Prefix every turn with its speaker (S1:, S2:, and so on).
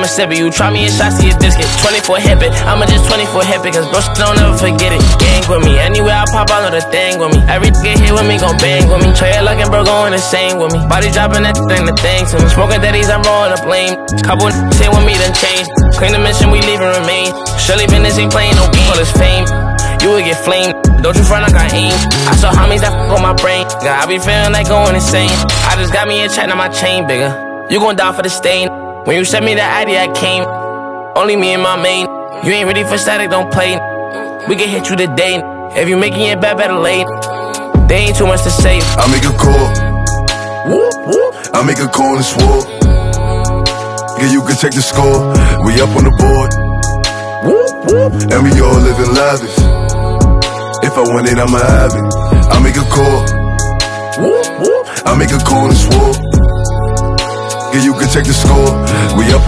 S1: sip it. You try me and shots to your biscuit. 24 hip it, I'ma just 24 hip it, cause bro, don't ever forget it. Gang with me, anywhere I pop, I know the thing with me. Every get hit with me, gon' bang with me. Trey looking, bro, going insane with me. Body dropping that thing, the thing to me. Smoking daddies, I'm rolling up lame. Couple here with me, done change. Clean the mission, we leave and remain. Surely business ain't playing no game. All this fame, you would get flamed. Don't you front like I aim. I saw homies that on my brain. God, I be feeling like going insane. I just got me a check, now my chain bigger. You gon' die for the stain. When you sent me the ID, I came. Only me and my main. You ain't ready for static, don't play. We can hit you today. If you making it bad, better late. There ain't too much to say.
S2: I make a call. Whoop, whoop. I make a call and swore. Yeah, you can check the score. We up on the board. Whoop, whoop. And we all living lavish. If I want it, I'ma have it. I make a call. Whoop, whoop. I make a call and swore. Yeah, you can check the score. We up